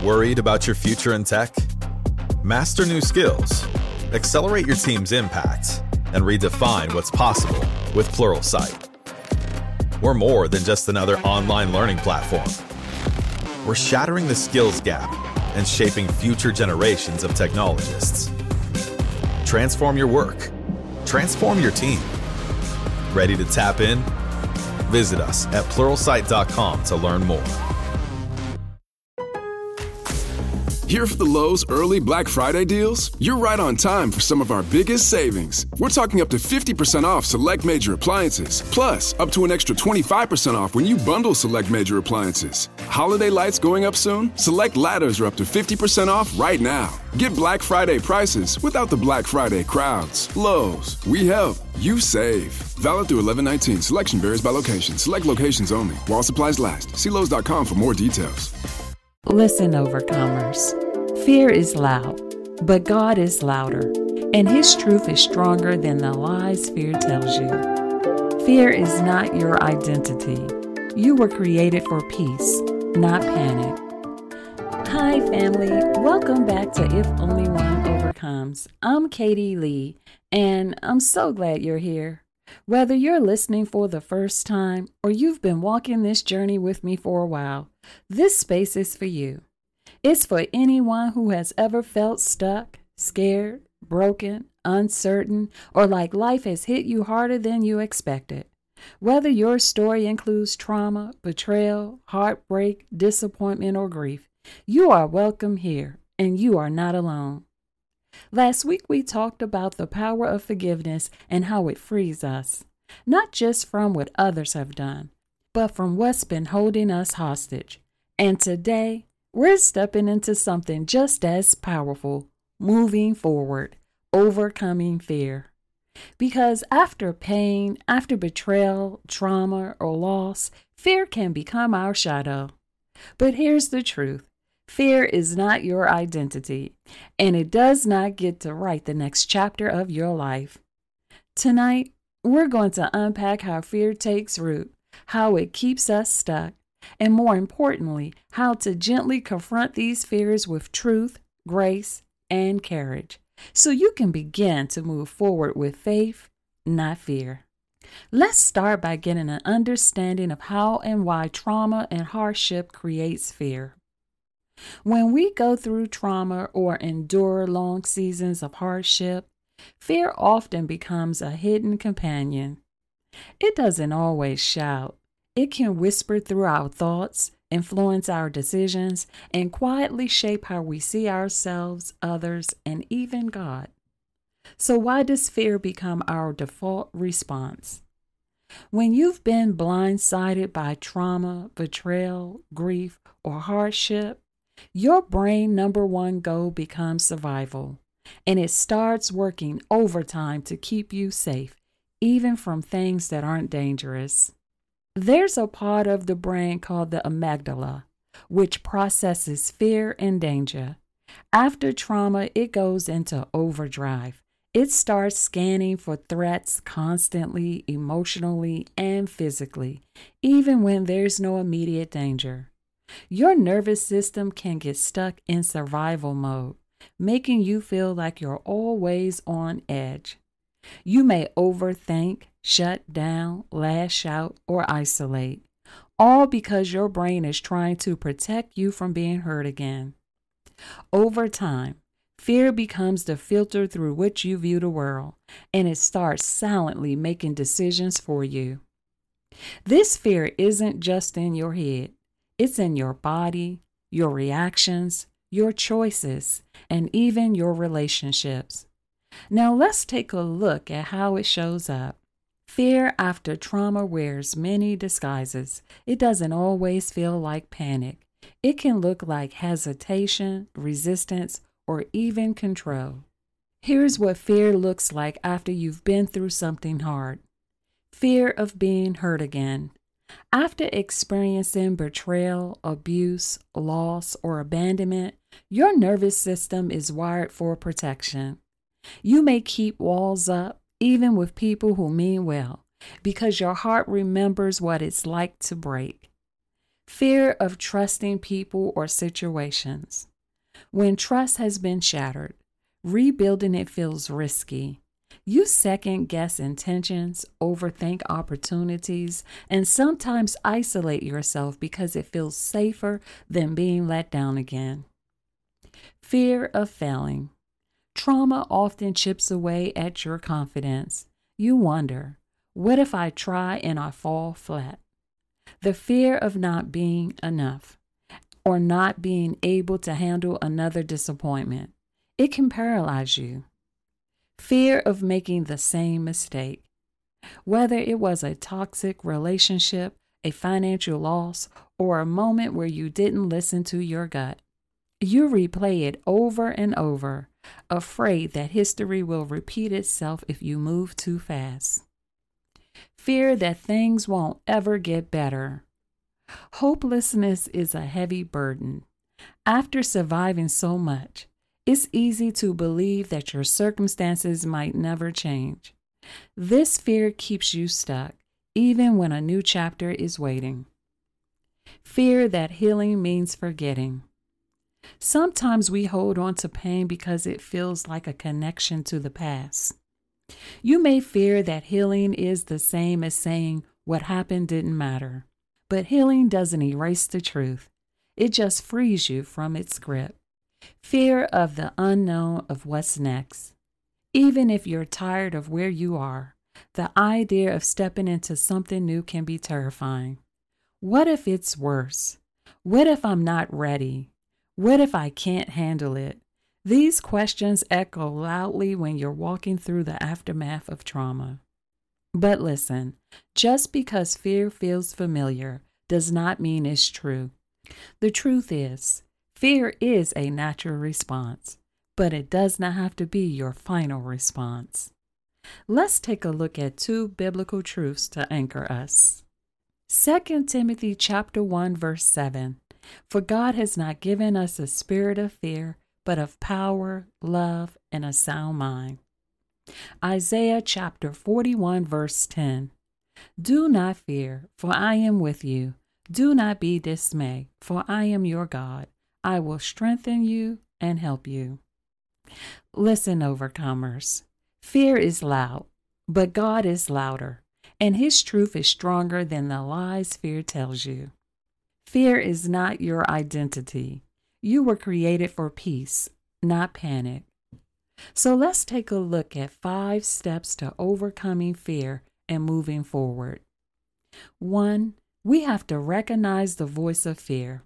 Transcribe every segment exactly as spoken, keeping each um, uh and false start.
Worried about your future in tech? Master new skills, accelerate your team's impact, and redefine what's possible with Pluralsight. We're more than just another online learning platform. We're shattering the skills gap and shaping future generations of technologists. Transform your work. Transform your team. Ready to tap in? Visit us at pluralsight dot com to learn more. Here for the Lowe's early Black Friday deals? You're right on time for some of our biggest savings. We're talking up to fifty percent off select major appliances, plus up to an extra twenty-five percent off when you bundle select major appliances. Holiday lights going up soon? Select ladders are up to fifty percent off right now. Get Black Friday prices without the Black Friday crowds. Lowe's, we help, you save. Valid through eleven nineteen. Selection varies by location. Select locations only. While supplies last. See Lowe's dot com for more details. Listen, overcomers. Fear is loud, but God is louder, and His truth is stronger than the lies fear tells you. Fear is not your identity. You were created for peace, not panic. Hi, family. Welcome back to If Only One Overcomes. I'm Katie Lee, and I'm so glad you're here. Whether you're listening for the first time or you've been walking this journey with me for a while, this space is for you. It's for anyone who has ever felt stuck, scared, broken, uncertain, or like life has hit you harder than you expected. Whether your story includes trauma, betrayal, heartbreak, disappointment, or grief, you are welcome here, and you are not alone. Last week, we talked about the power of forgiveness and how it frees us, not just from what others have done, but from what's been holding us hostage. And today, we're stepping into something just as powerful, moving forward, overcoming fear. Because after pain, after betrayal, trauma, or loss, fear can become our shadow. But here's the truth. Fear is not your identity, and it does not get to write the next chapter of your life. Tonight, we're going to unpack how fear takes root, how it keeps us stuck, and more importantly, how to gently confront these fears with truth, grace, and courage, so you can begin to move forward with faith, not fear. Let's start by getting an understanding of how and why trauma and hardship creates fear. When we go through trauma or endure long seasons of hardship, fear often becomes a hidden companion. It doesn't always shout. It can whisper through our thoughts, influence our decisions, and quietly shape how we see ourselves, others, and even God. So why does fear become our default response? When you've been blindsided by trauma, betrayal, grief, or hardship, your brain number one goal becomes survival, and it starts working overtime to keep you safe, even from things that aren't dangerous. There's a part of the brain called the amygdala, which processes fear and danger. After trauma, it goes into overdrive. It starts scanning for threats constantly, emotionally, and physically, even when there's no immediate danger. Your nervous system can get stuck in survival mode, making you feel like you're always on edge. You may overthink, shut down, lash out, or isolate, all because your brain is trying to protect you from being hurt again. Over time, fear becomes the filter through which you view the world, and it starts silently making decisions for you. This fear isn't just in your head. It's in your body, your reactions, your choices, and even your relationships. Now let's take a look at how it shows up. Fear after trauma wears many disguises. It doesn't always feel like panic. It can look like hesitation, resistance, or even control. Here's what fear looks like after you've been through something hard. Fear of being hurt again. After experiencing betrayal, abuse, loss, or abandonment, your nervous system is wired for protection. You may keep walls up, even with people who mean well, because your heart remembers what it's like to break. Fear of trusting people or situations. When trust has been shattered, rebuilding it feels risky. You second guess intentions, overthink opportunities, and sometimes isolate yourself because it feels safer than being let down again. Fear of failing. Trauma often chips away at your confidence. You wonder, what if I try and I fall flat? The fear of not being enough or not being able to handle another disappointment. It can paralyze you. Fear of making the same mistake. Whether it was a toxic relationship, a financial loss, or a moment where you didn't listen to your gut. You replay it over and over, afraid that history will repeat itself if you move too fast. Fear that things won't ever get better. Hopelessness is a heavy burden. After surviving so much, it's easy to believe that your circumstances might never change. This fear keeps you stuck, even when a new chapter is waiting. Fear that healing means forgetting. Sometimes we hold on to pain because it feels like a connection to the past. You may fear that healing is the same as saying what happened didn't matter. But healing doesn't erase the truth. It just frees you from its grip. Fear of the unknown of what's next. Even if you're tired of where you are, the idea of stepping into something new can be terrifying. What if it's worse? What if I'm not ready? What if I can't handle it? These questions echo loudly when you're walking through the aftermath of trauma. But listen, just because fear feels familiar does not mean it's true. The truth is, fear is a natural response, but it does not have to be your final response. Let's take a look at two biblical truths to anchor us. Second Timothy chapter one, verse seven. For God has not given us a spirit of fear, but of power, love, and a sound mind. Isaiah chapter forty-one, verse ten. Do not fear, for I am with you. Do not be dismayed, for I am your God. I will strengthen you and help you. Listen, overcomers. Fear is loud, but God is louder, and His truth is stronger than the lies fear tells you. Fear is not your identity. You were created for peace, not panic. So let's take a look at five steps to overcoming fear and moving forward. One, we have to recognize the voice of fear.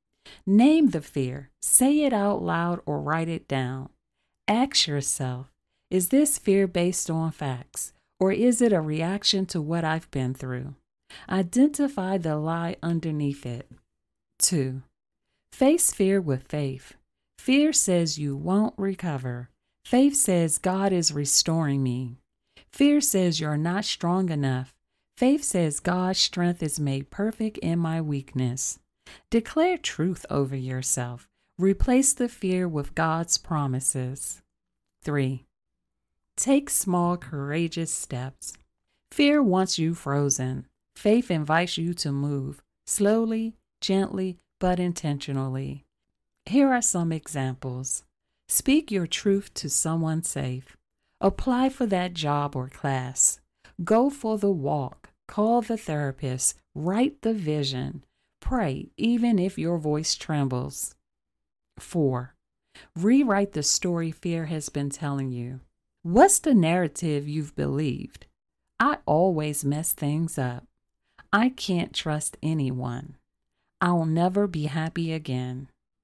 Name the fear. Say it out loud or write it down. Ask yourself, is this fear based on facts, or is it a reaction to what I've been through? Identify the lie underneath it. Two, face fear with faith. Fear says you won't recover. Faith says God is restoring me. Fear says you're not strong enough. Faith says God's strength is made perfect in my weakness. Declare truth over yourself. Replace the fear with God's promises. Three, take small, courageous steps. Fear wants you frozen. Faith invites you to move, slowly, gently, but intentionally. Here are some examples. Speak your truth to someone safe. Apply for that job or class. Go for the walk. Call the therapist. Write the vision. Pray, even if your voice trembles. Four, rewrite the story fear has been telling you. What's the narrative you've believed? I always mess things up. I can't trust anyone. I'll never be happy again.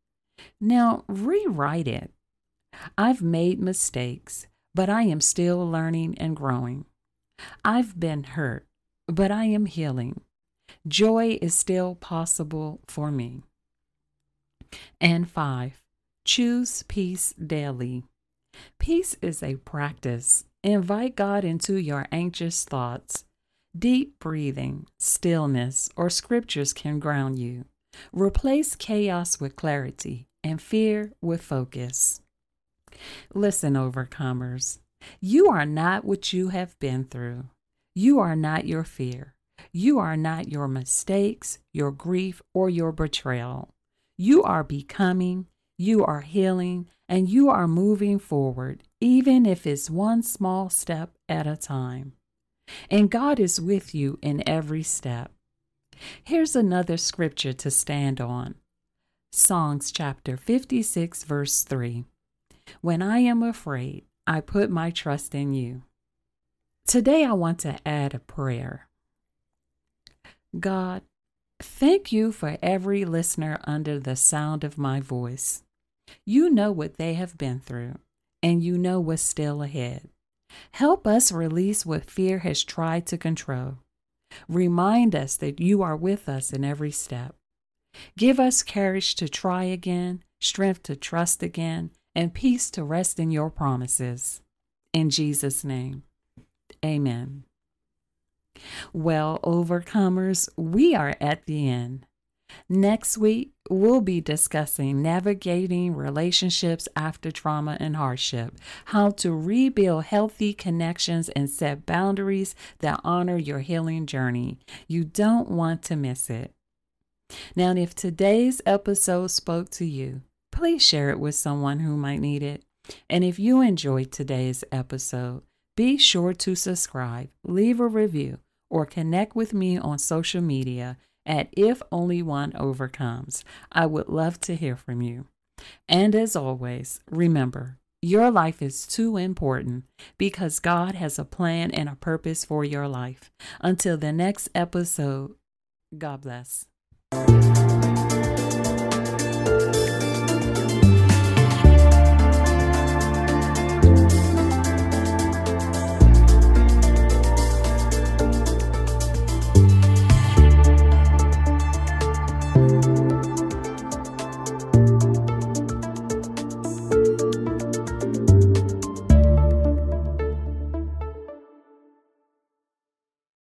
Now, rewrite it. I've made mistakes, but I am still learning and growing. I've been hurt, but I am healing. Joy is still possible for me. And five, choose peace daily. Peace is a practice. Invite God into your anxious thoughts. Deep breathing, stillness, or scriptures can ground you. Replace chaos with clarity and fear with focus. Listen, overcomers. You are not what you have been through. You are not your fear. You are not your mistakes, your grief, or your betrayal. You are becoming, you are healing, and you are moving forward, even if it's one small step at a time. And God is with you in every step. Here's another scripture to stand on. Songs chapter fifty-six, verse three. When I am afraid, I put my trust in you. Today I want to add a prayer. God, thank you for every listener under the sound of my voice. You know what they have been through, and you know what's still ahead. Help us release what fear has tried to control. Remind us that you are with us in every step. Give us courage to try again, strength to trust again, and peace to rest in your promises. In Jesus' name, amen. Well, overcomers, we are at the end. Next week, we'll be discussing navigating relationships after trauma and hardship, how to rebuild healthy connections and set boundaries that honor your healing journey. You don't want to miss it. Now, if today's episode spoke to you, please share it with someone who might need it. And if you enjoyed today's episode, be sure to subscribe, leave a review, or connect with me on social media at If Only One Overcomes. I would love to hear from you. And as always, remember, your life is too important because God has a plan and a purpose for your life. Until the next episode, God bless.